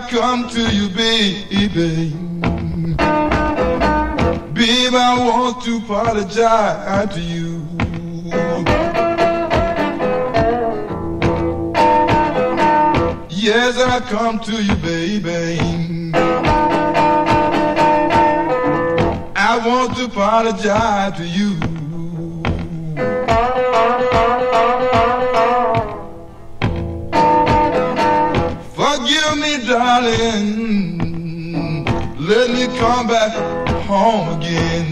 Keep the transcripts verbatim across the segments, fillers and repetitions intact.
come to you, baby. Baby, I want to apologize to you. Yes, I come to you, baby. I want to apologize to you. Forgive me, darling. Let me come back home again.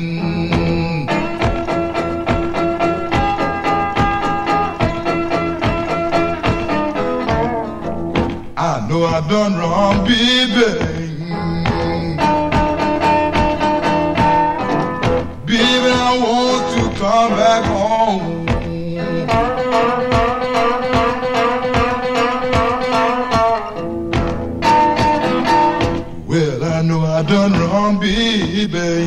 I know I done wrong, baby. Baby, I want to come back home. Well, I know I done wrong, baby.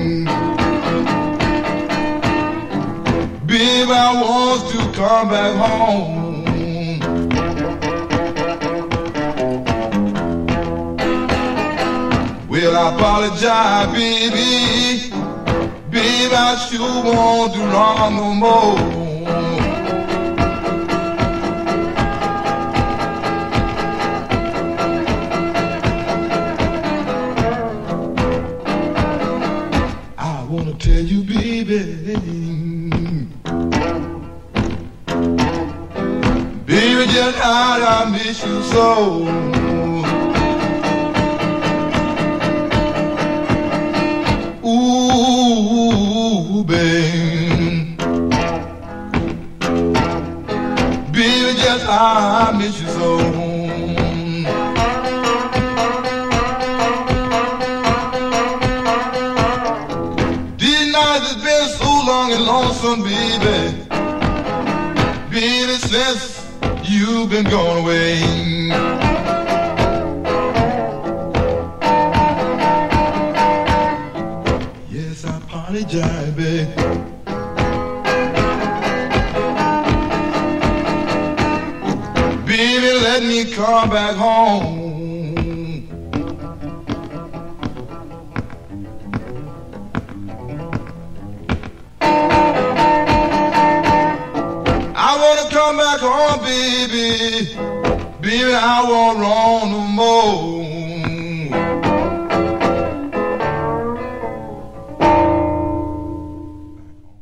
Baby, I want to come back home. Well, I apologize, baby. Baby, I sure won't do wrong no more. I wanna tell you, baby, baby, just how I miss you so. Ooh, babe, baby, just how I miss you so. These nights has been so long and lonesome, baby, baby, since you've been gone away. I apologize, babe. Baby, let me come back home. I wanna come back home, baby. Baby, I won't wrong no more.